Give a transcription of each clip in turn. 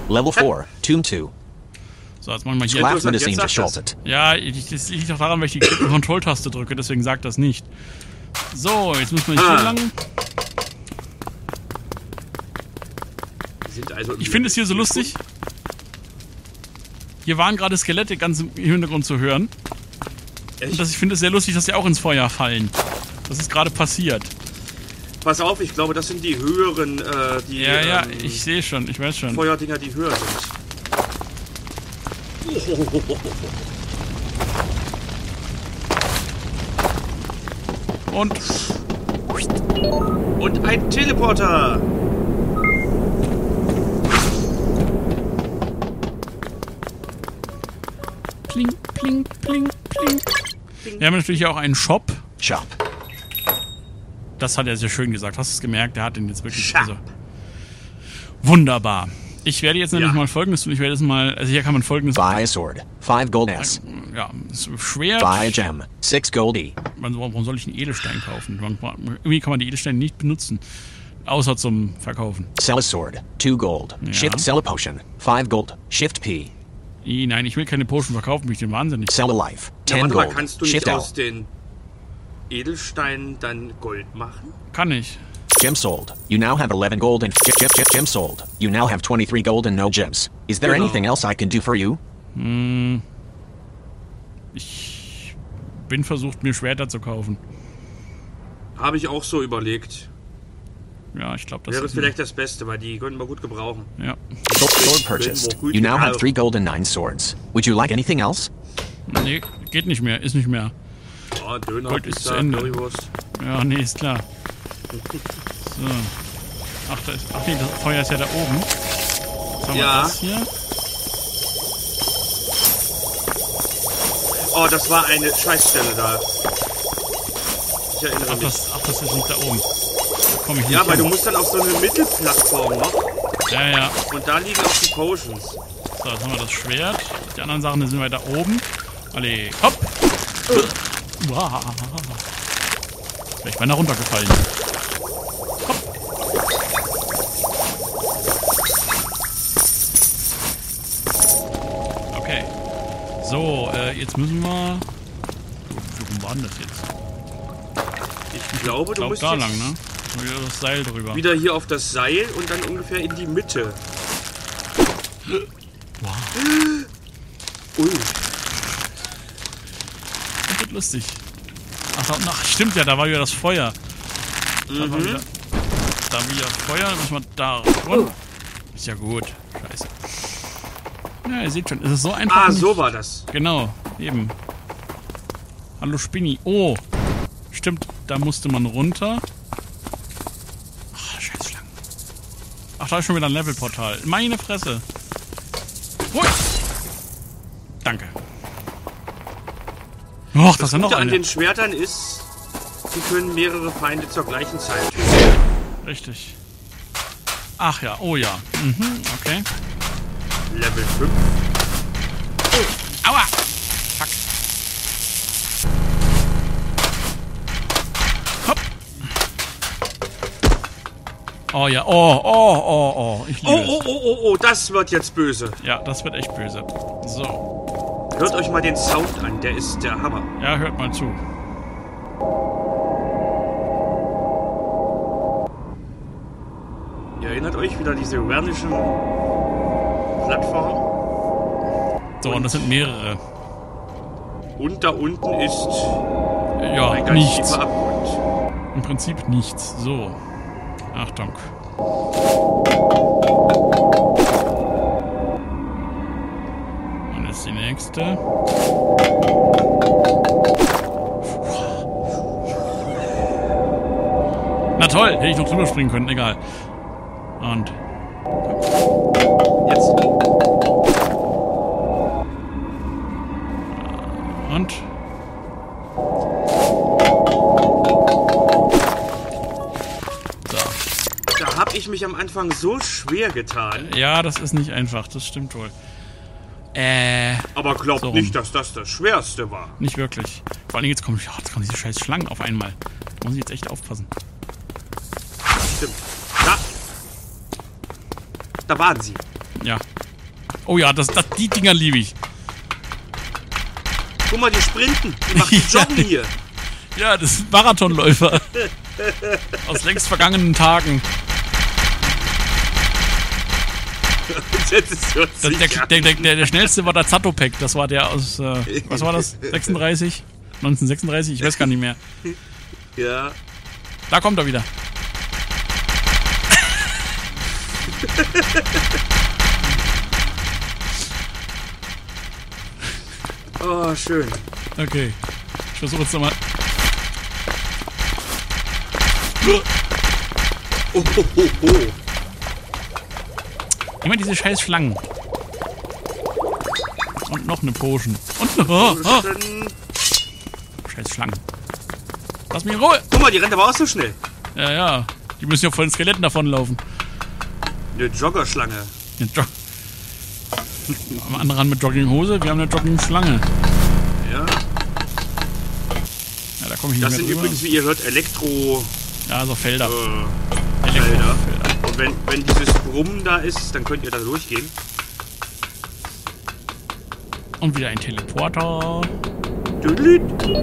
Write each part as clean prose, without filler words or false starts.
Level 4, Tomb 2. So, jetzt machen wir hier... Schlaf medicine geschaltet. Ja, das liegt doch daran, weil ich die Kontrolltaste drücke, deswegen sagt das nicht. So, jetzt müssen wir hier lang. Ich finde es hier so lustig. Hier waren gerade Skelette ganz im Hintergrund zu hören. Echt? Und ich finde es sehr lustig, dass sie auch ins Feuer fallen. Das ist gerade passiert. Pass auf, ich glaube, das sind die höheren, Ja, ich sehe schon, ich weiß schon. Feuerdinger, die höher sind. Und ein Teleporter. Pling, pling, pling, pling. Wir haben natürlich auch einen Shop. Shop. Das hat er sehr schön gesagt. Hast du es gemerkt? Der hat den jetzt wirklich... Also, wunderbar. Ich werde jetzt nämlich mal Folgendes tun. Ich werde jetzt mal... Also hier kann man Folgendes... Buy a sword. 5 gold S. Ja, Schwert. Buy a gem. 6 gold E. Warum soll ich einen Edelstein kaufen? Irgendwie kann man die Edelsteine nicht benutzen. Außer zum Verkaufen. Sell a sword. 2 gold. Ja. Shift sell a potion. 5 gold. Shift P. Nein, ich will keine Potion verkaufen. Bin ich denn wahnsinnig? Sell a life. 10 warte mal, gold. kannst du Shift nicht L. aus den Edelsteinen dann Gold machen? Kann ich. Gem sold. You now have 11 gold and gem sold. You now have 23 gold and no gems. Is there anything else I can do for you? Ich bin versucht, mir Schwerter zu kaufen. Habe ich auch so überlegt. Ja, ich glaube, das Wäre ist... vielleicht das Beste, weil die können wir gut gebrauchen. Ja. Sword purchased. You now have 3 gold and 9 swords. Would you like anything else? Nee, geht nicht mehr. Ist nicht mehr. Ja, Döner, Gold ist Pizza, zu Ende. Currywurst. Ja, nee, ist klar. So. Ach, nee, das Feuer ist ja da oben. Was haben wir das hier? Oh, das war eine Scheißstelle da. Ich erinnere mich. Das ist nicht da oben. Da komm ich nicht Ja, weil hin. du musst dann auf so eine Mittelplattform noch. Ja. Und da liegen auch die Potions. So, jetzt haben wir das Schwert. Die anderen Sachen die sind weiter oben. Alle, hopp! Wow. Wäre ich beinahe runtergefallen. Hopp. Okay. So, jetzt müssen wir... Wo war denn das jetzt? Ich glaube, du musst da jetzt lang, ne? Wieder das Seil drüber. wieder hier auf das Seil und dann ungefähr in die Mitte. Wow. Ui. Das wird lustig. Ach, stimmt ja, da war wieder das Feuer. Da war wieder Feuer, dann müssen wir da runter. Ist ja gut. Scheiße. Ja, ihr seht schon, es ist so einfach. Ah, nicht. so war das. Genau, eben. Hallo Spinni. Oh, stimmt, da musste man runter. Ach, scheiß Schlangen. Ach, da ist schon wieder ein Levelportal. Meine Fresse. Hui. Danke. Och, das ist ja noch Gute an eine. den Schwertern ist, sie können mehrere Feinde zur gleichen Zeit töten. Richtig. Ach ja, oh ja. Mhm, okay. Level 5. Oh, aua! Fuck. Hopp. Oh ja, oh. Ich liebe es. Oh, das wird jetzt böse. Ja, das wird echt böse. So. Hört euch mal den Sound an, der ist der Hammer. Ja, hört mal zu. Ihr erinnert euch wieder diese vernischen Plattform? So, und das sind mehrere. Und da unten ist Ja, ein ganz nichts. tiefer Abgrund. Im Prinzip nichts. So. Achtung. Und jetzt die nächste. Na toll, hätte ich noch drüber springen können, egal. Und. Jetzt. Und. So. Da habe ich mich am Anfang so schwer getan. Ja, das ist nicht einfach, das stimmt wohl. Aber glaubt So rum. nicht, dass das das Schwerste war. Nicht wirklich. Vor allem jetzt kommen diese scheiß Schlangen auf einmal. Da muss ich jetzt echt aufpassen. Stimmt. Da waren sie. Ja, Oh ja, die Dinger liebe ich. Guck mal, die sprinten. Die machen Joggen hier. Ja, das sind Marathonläufer. Aus längst vergangenen Tagen. Der schnellste war der Zatopek. Das war der aus, was war das? 36? 1936? Ich weiß gar nicht mehr. Ja. Da kommt er wieder. Oh, schön. Okay. Ich versuche jetzt nochmal. Oh, oh, oh, oh. Immer diese scheiß Schlangen. Und noch eine Potion. Und eine... Scheiß Schlangen. Lass mich in Ruhe. Guck mal, die rennt aber auch so schnell. Ja, ja. Die müssen ja vor den Skeletten davonlaufen. Eine Joggerschlange. Am anderen Rand mit Jogginghose, wir haben eine Joggingschlange. Ja. Ja, da komme ich nicht Das mehr sind drüber. übrigens, wie ihr hört, Elektro... Ja, so Felder. Felder. Und wenn dieses Brummen da ist, dann könnt ihr da durchgehen. Und wieder ein Teleporter. Düdlit.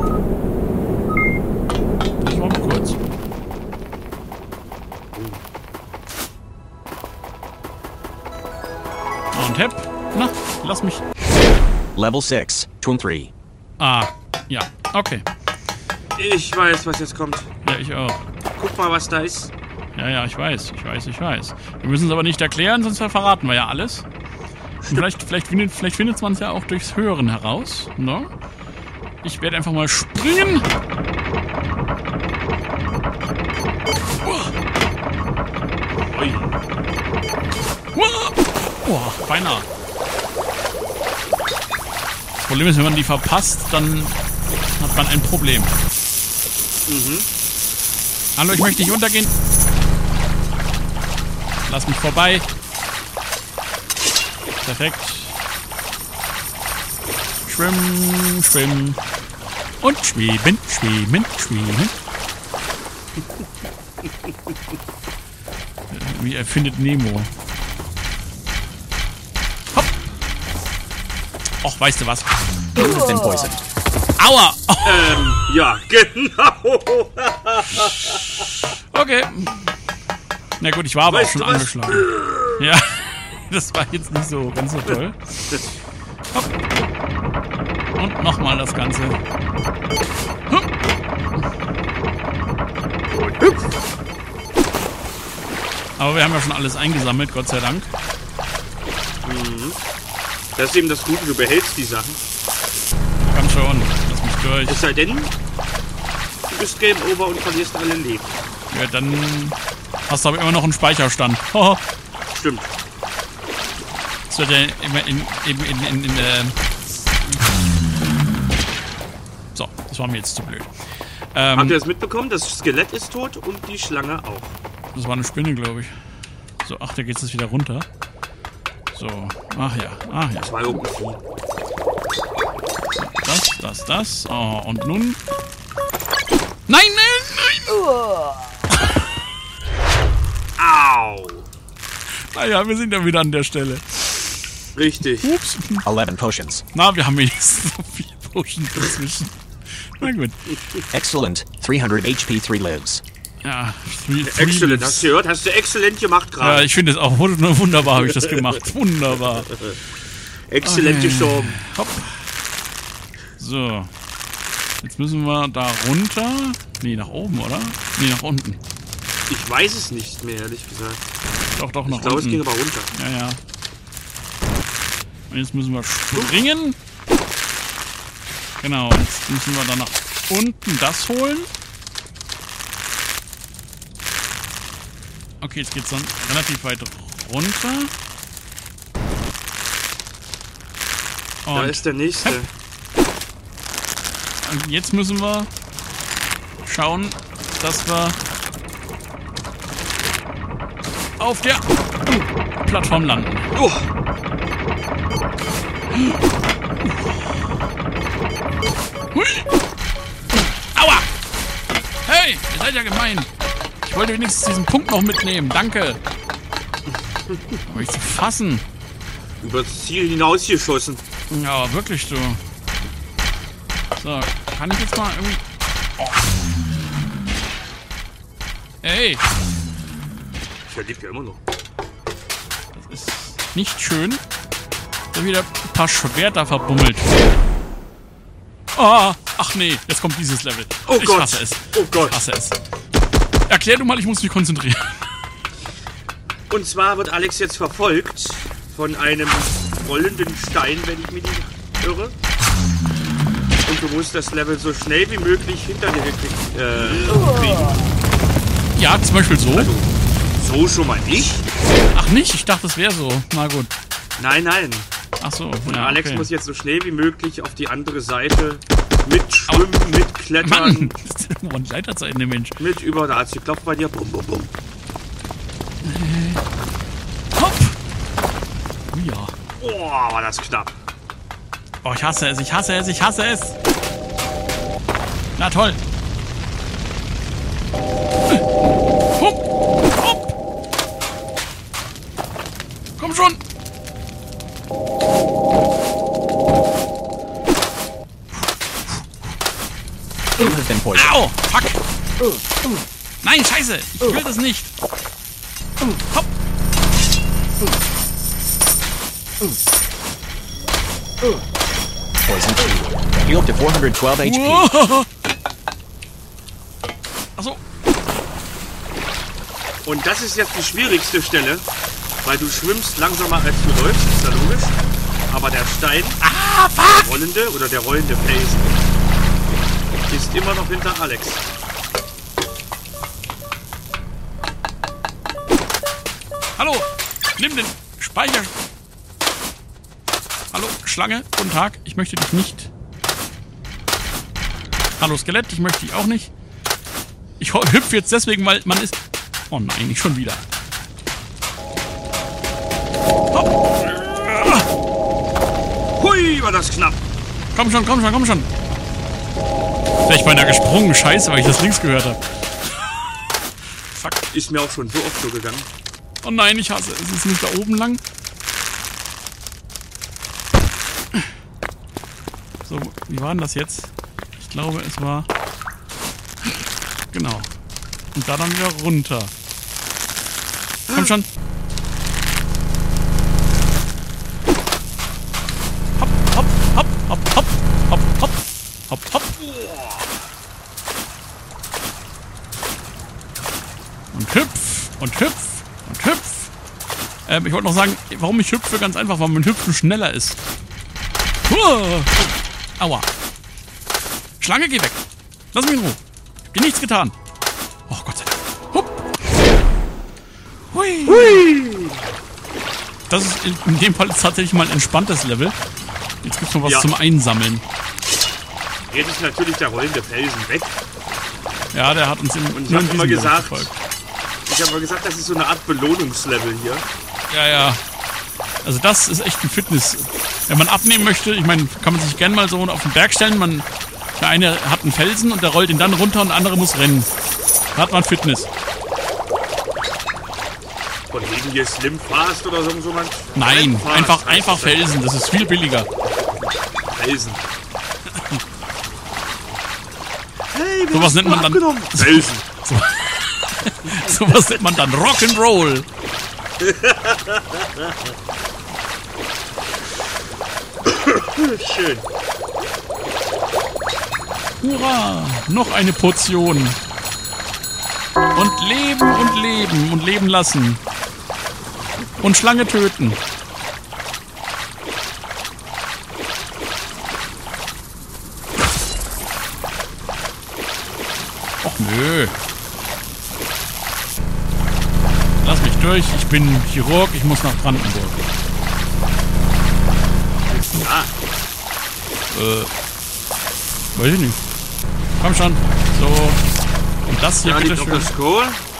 Das war mal kurz. Und hepp. Na, lass mich. Level 6, Toon 3. Ah, ja, okay. Ich weiß, was jetzt kommt. Ja, ich auch. Guck mal, was da ist. Ja, ja, ich weiß. Wir müssen es aber nicht erklären, sonst verraten wir ja alles. Und vielleicht findet man es ja auch durchs Hören heraus. Ne? Ich werde einfach mal springen. Ui. Oh, beinahe. Das Problem ist, wenn man die verpasst, dann hat man ein Problem. Hallo, ich möchte nicht untergehen. Lass mich vorbei. Perfekt. Schwimmen, schwimmen. Und schweben, schweben, schweben. Wie erfindet Nemo. Hopp. Och, weißt du was? You have been poisoned. Aua! Oh, Ja, genau. okay. Na gut, ich war aber auch Weißt schon du was? angeschlagen. Ja, das war jetzt nicht so ganz so toll. Hopp. Und nochmal das Ganze. Hopp. Und hüpf. Aber wir haben ja schon alles eingesammelt, Gott sei Dank. Das ist eben das Gute, du behältst die Sachen. Komm schon, lass mich durch. Es sei denn, du bist Game Over und verlierst alle Leben. Ja, dann hast du aber immer noch einen Speicherstand. Hoho. Stimmt. Das wird ja immer So, das war mir jetzt zu blöd. Habt ihr das mitbekommen? Das Skelett ist tot und die Schlange auch. Das war eine Spinne, glaube ich. So, ach, da geht es jetzt wieder runter. So, ach ja. Das war irgendwie. Das. Oh, und nun... Nein! Au! Naja, wir sind ja wieder an der Stelle. Richtig. Ups. 11 potions. Na, wir haben wenigstens so viele Potions dazwischen. Na gut. Excellent. 300 HP, 3 lives. Ja, Exzellent. Hast du gehört? Hast du exzellent gemacht Ja, gerade. ich finde es auch wunderbar, habe ich das gemacht. Wunderbar. Exzellent gestorben. Hopp. So. Jetzt müssen wir da runter. Nee, nach oben, oder? Nee, nach unten. Ich weiß es nicht mehr, ehrlich gesagt. Doch, nach Ich glaube, es ging unten. aber runter. Ja. Und jetzt müssen wir springen. Genau, jetzt müssen wir dann nach unten das holen. Okay, jetzt geht's dann relativ weit runter. Da Und ist der nächste. jetzt müssen wir schauen, dass wir auf der Plattform landen. Oh, Hui. Aua! Hey, ihr seid ja gemein. Ich wollte wenigstens diesen Punkt noch mitnehmen. Danke. Aber ich zu fassen. Übers Ziel hinausgeschossen. Ja, aber wirklich, du. So, kann ich jetzt mal irgendwie... Oh. Ey, Ich erlebe ja immer noch. das ist nicht schön. Da wieder ein paar Schwerter verbummelt. Oh, ach nee, jetzt kommt dieses Level. Oh Ich Gott. hasse es. Oh Gott. Ich hasse es. Erklär du mal, ich muss mich konzentrieren. Und zwar wird Alex jetzt verfolgt von einem rollenden Stein, wenn ich mich nicht irre. Und du musst das Level so schnell wie möglich hinter dir kriegen. Ja, zum Beispiel so. Also, so schon mal nicht. Ach nicht, ich dachte, das wäre so. Na gut. Nein, nein. Ach so. Und Ja, Alex okay. muss jetzt so schnell wie möglich auf die andere Seite mit Schwimmen, mit Klettern, Mann, woran leitert sein, der Mensch? mit über der AC klopft bei dir. Bum, bum, bum. Hopp! Oh ja. Oh, war das knapp. Oh, ich hasse es, ich hasse es, ich hasse es. Na toll. Hopp! Hopp! Komm schon! You have been poisoned. Au! Fuck! Nein, scheiße! Ich will das nicht! Hopp! Poison 2. Heal up to 412 HP. Wow. Achso. Und das ist jetzt die schwierigste Stelle, weil du schwimmst langsamer als du läufst, ist ja logisch. Aber der Stein, der rollende oder der rollende Felsen, ist immer noch hinter Alex. Hallo! Nimm den Speicher. Hallo, Schlange, guten Tag. Ich möchte dich nicht. Hallo, Skelett, ich möchte dich auch nicht. Ich hüpfe jetzt deswegen, weil man ist... Oh nein, nicht schon wieder. Hopp. Hui, war das knapp. Komm schon, komm schon, komm schon. Vielleicht beinahe gesprungen. Scheiße, weil ich das links gehört habe. Fuck. Ist mir auch schon so oft so gegangen. Oh nein, ich hasse es. Es ist nicht da oben lang. So, wie war denn das jetzt? Ich glaube, es war... Genau. Und da dann wieder runter. Komm schon. Hopp, hopp, hopp, hopp, hopp, hopp, hopp, hopp, hopp. Und hüpf, und hüpf, und hüpf. Ich wollte noch sagen, warum ich hüpfe, ganz einfach, weil mein Hüpfen schneller ist. Huah. Aua. Schlange, geh weg. Lass mich in Ruhe. Hab dir nichts getan. Oh Gott sei Dank. Hupp. Hui. Hui! Das ist in dem Fall tatsächlich mal ein entspanntes Level. Jetzt gibt's noch was Ja. zum Einsammeln. Jetzt ist natürlich der rollende Felsen weg. Ja, der hat uns Und ich nur habe in immer diesem Level gesagt, verfolgt. das ist so eine Art Belohnungslevel hier. Ja, ja. Also das ist echt ein Fitness. Wenn man abnehmen möchte, ich meine, kann man sich gerne mal so auf den Berg stellen. Der eine hat einen Felsen und der rollt ihn dann runter und der andere muss rennen. Da hat man Fitness. Von wegen hier Slim Fast oder so man. Nein, Slim Fast einfach heißt das. Felsen. Das ist viel billiger. Felsen. Hey, Sowas nennt man dann- abgenommen? Felsen. Sowas nennt man dann Rock'n'Roll. Schön. Hurra! Noch eine Portion. Und leben und leben und leben lassen. Und Schlange töten. Och nö. Lass mich durch. Ich bin Chirurg. Ich muss nach Brandenburg. Ah, Weiß ich nicht. Komm schon. So. Und das hier da bitte liegt auch schön. das Kohl.